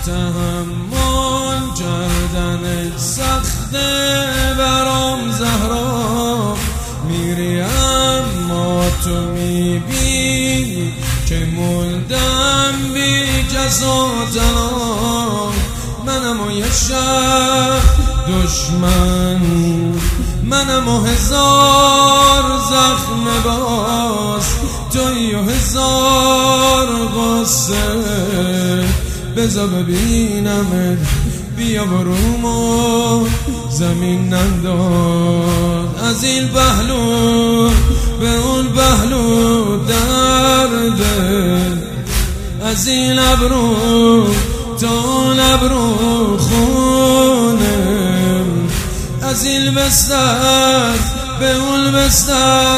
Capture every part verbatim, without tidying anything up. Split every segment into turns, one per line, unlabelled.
تحمل کردن سخته برام زهرا، میری اما تو میبینی که موندم بی کس و تنها. منم و یه شب دشمن، منم و هزار زخم باز، توی و هزار غصه. بذار ببینمت، بیا برومو زمین ننداز. از این پهلو به اون پهلو درده، از این ابرو تا اون ابرو خونه، از این بستر به اون بستر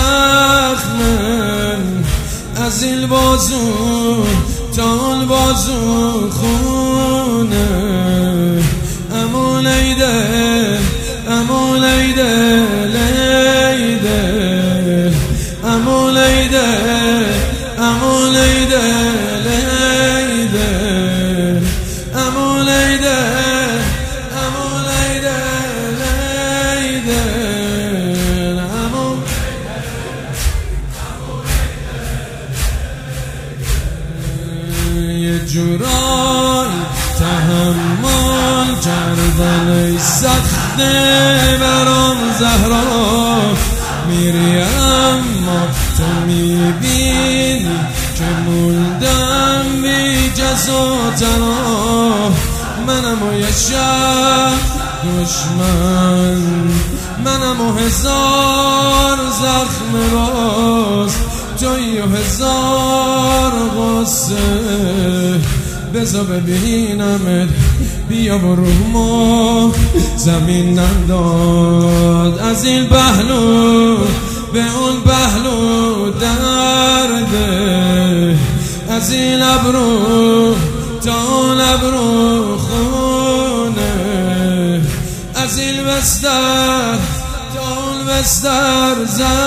زخمه، از این بازو تا اون بازو خونه. امو لیده امو لیده لیده، امو لیده امو لیده لیده، امو لیده امو لیده لیده، امو یه جورای تحمل کردن سخته برام زهرا، میری اما تو میبینی که موندم بی کس و تنها. منم و یه شب دشمن، منم و هزار زخم باز، توی و هزار غصه. بذار ببینمت، بیا برومو زمین ننداز. از این پهلو به اون پهلو درده، از این ابرو تا اون ابرو خونه، از این بستر تا اون بستر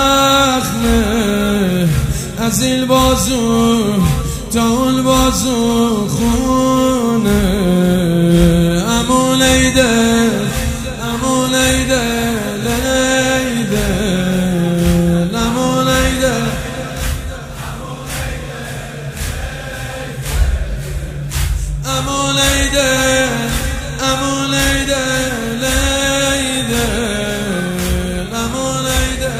زخمه، از این بازو تا اون بازو خونه. امو لیده امو لیده لیده، امو لیده امو لیده امو لیده لیده، امو لیده.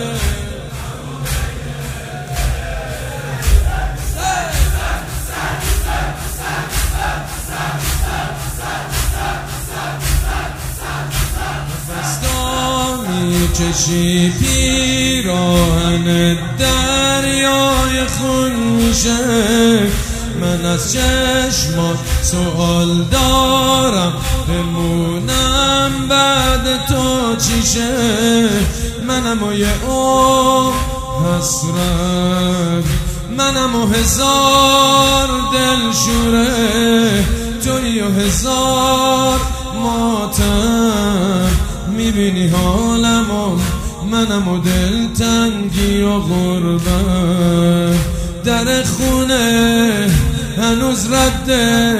چشی پیراهن دریای خون میشه، من از چشمات سؤال دارم، بمونم بعد تو چیشه. منم و یه او حسرت، منم و هزار دلشوره، توی و هزار ماتم. میبینی حالمو، منم و دلتنگی و غربت. در خونه هنوز رد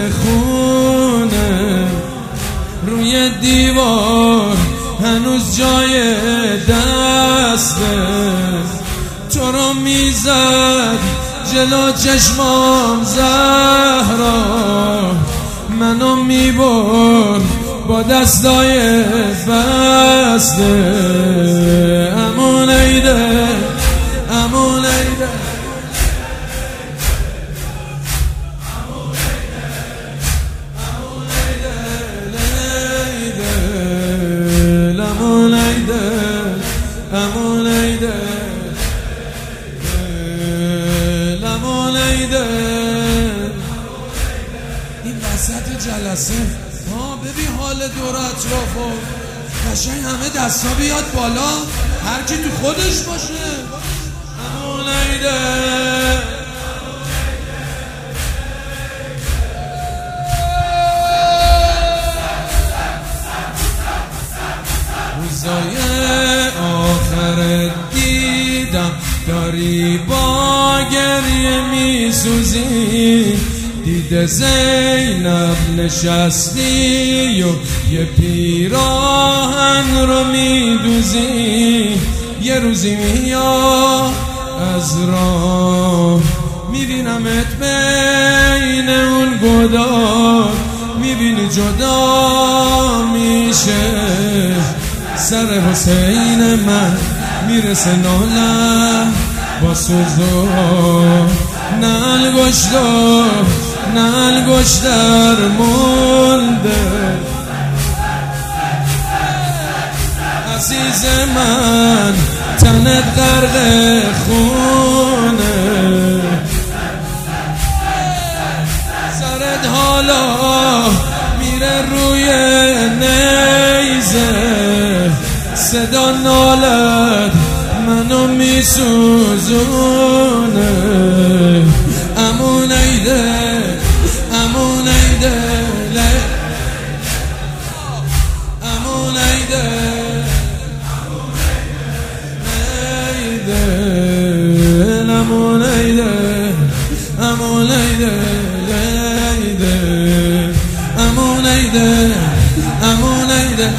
خونه، روی دیوار هنوز جای دسته. تو رو میزد جلو چشمام زهرا، منو میبرد با دستای بسته. امو لیده امو لیده امو لیده امو لیده لیده، امو لیده امو لیده امو لیده. این وسط جلسه ها ببین حال دور اطرافو، قشنگ همه دستا بیاد بالا، هر کی تو خودش باشه. امو لیده روزای آخر دیدم داری با گریه میسوزی، دیده زینب نشستی و یه پیراهن رو میدوزی، یه روزی میاد از راه میبینمت بین اون گدار، میبینی جدا میشه سر حسین من، میرسه ناله با سوزو نلگشتر نلگشتر مونده. عزیز من تنت غرق خونه، سرت حالا میره روی نیزه، صدا نالت منو میسوزونه. امون ایده امون ایده امون ایده امون ایده امون ایده امون ایده امون ایده.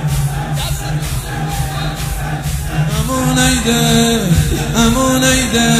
امون ایده امون ایده